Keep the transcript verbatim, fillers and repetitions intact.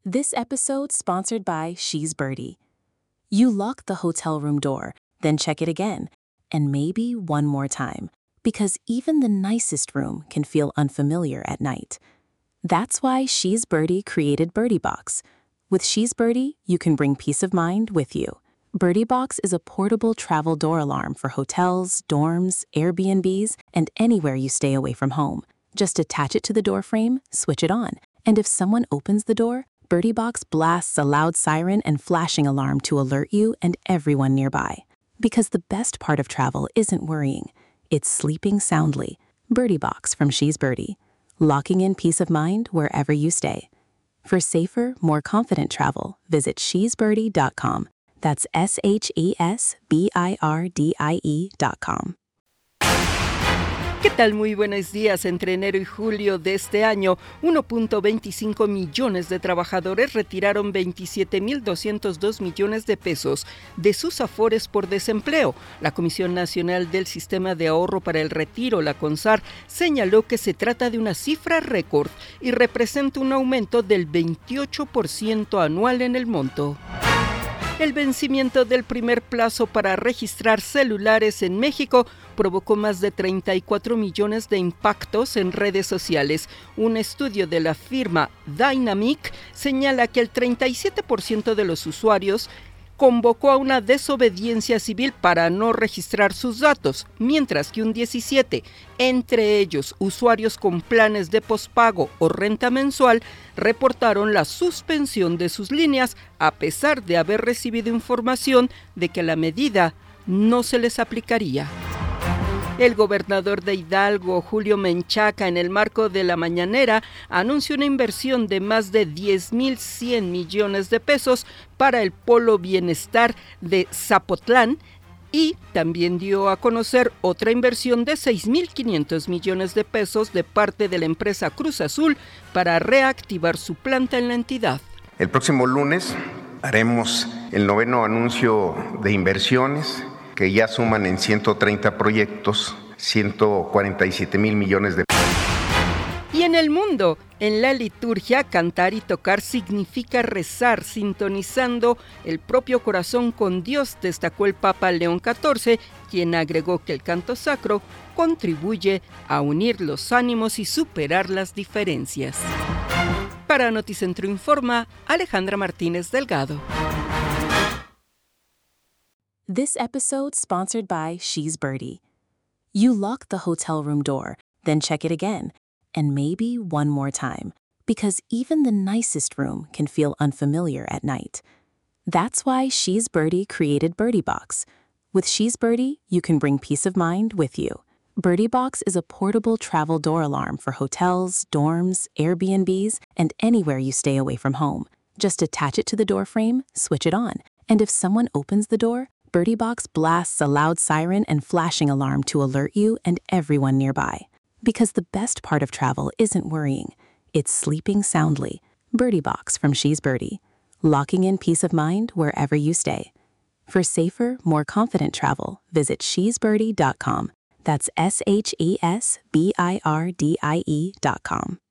This episode sponsored by She's Birdie. You lock the hotel room door, then check it again, and maybe one more time, because even the nicest room can feel unfamiliar at night. That's why She's Birdie created Birdie Box. With She's Birdie, you can bring peace of mind with you. Birdie Box is a portable travel door alarm for hotels, dorms, Airbnbs, and anywhere you stay away from home. Just attach it to the door frame, switch it on, and if someone opens the door, Birdie Box blasts a loud siren and flashing alarm to alert you and everyone nearby. Because the best part of travel isn't worrying, it's sleeping soundly. Birdie Box from She's Birdie, locking in peace of mind wherever you stay. For safer, more confident travel, visit she's birdie dot com. That's S H E S B I R D I E dot com. ¿Qué tal? Muy buenos días. Entre enero y julio de este año, uno punto veinticinco millones de trabajadores retiraron veintisiete mil doscientos dos millones de pesos de sus afores por desempleo. La Comisión Nacional del Sistema de Ahorro para el Retiro, la CONSAR, señaló que se trata de una cifra récord y representa un aumento del veintiocho por ciento anual en el monto. El vencimiento del primer plazo para registrar celulares en México provocó más de treinta y cuatro millones de impactos en redes sociales. Un estudio de la firma Dynamic señala que el treinta y siete por ciento de los usuarios convocó a una desobediencia civil para no registrar sus datos, mientras que un diecisiete por ciento, entre ellos usuarios con planes de pospago o renta mensual, reportaron la suspensión de sus líneas a pesar de haber recibido información de que la medida no se les aplicaría. El gobernador de Hidalgo, Julio Menchaca, en el marco de la mañanera, anunció una inversión de más de diez mil cien millones de pesos para el Polo Bienestar de Zapotlán y también dio a conocer otra inversión de seis mil quinientos millones de pesos de parte de la empresa Cruz Azul para reactivar su planta en la entidad. El próximo lunes haremos el noveno anuncio de inversiones que ya suman en ciento treinta proyectos, ciento cuarenta y siete mil millones de pesos. Y en el mundo, en la liturgia, cantar y tocar significa rezar, sintonizando el propio corazón con Dios, destacó el Papa León catorce, quien agregó que el canto sacro contribuye a unir los ánimos y superar las diferencias. Para Noticentro Informa, Alejandra Martínez Delgado. This episode sponsored by She's Birdie. You lock the hotel room door, then check it again, and maybe one more time, because even the nicest room can feel unfamiliar at night. That's why She's Birdie created Birdie Box. With She's Birdie, you can bring peace of mind with you. Birdie Box is a portable travel door alarm for hotels, dorms, Airbnbs, and anywhere you stay away from home. Just attach it to the door frame, switch it on, and if someone opens the door, Birdie Box blasts a loud siren and flashing alarm to alert you and everyone nearby. Because the best part of travel isn't worrying, it's sleeping soundly. Birdie Box from She's Birdie, locking in peace of mind wherever you stay. For safer, more confident travel, visit she's birdie dot com. That's S H E S B I R D I E dot com.